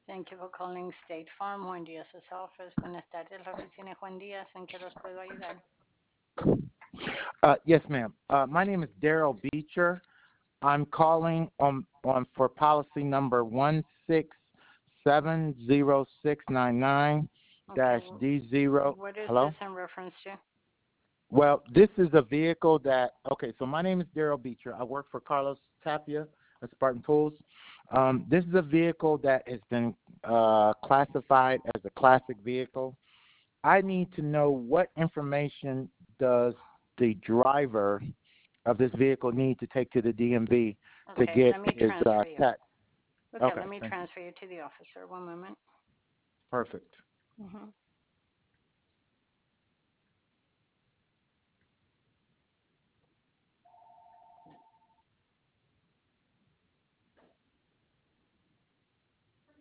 Thank you for calling State Farm. Juan Díaz's office. Buenas tardes, la oficina de Juan Díaz. ¿En qué los puedo ayudar? Yes, ma'am. My name is Daryl Beecher. I'm calling on for policy number 1670699 Okay. dash D0. What is this Hello? in reference to? Well, this is a vehicle that, okay, so my name is Daryl Beecher. I work for Carlos Tapia at Spartan Pools. This is a vehicle that has been classified as a classic vehicle. I need to know what information does the driver of this vehicle need to take to the DMV to Okay, get let me his transfer you. tax. Okay, Okay, let me thank you. transfer you to the officer. One moment. Perfect. Mm-hmm.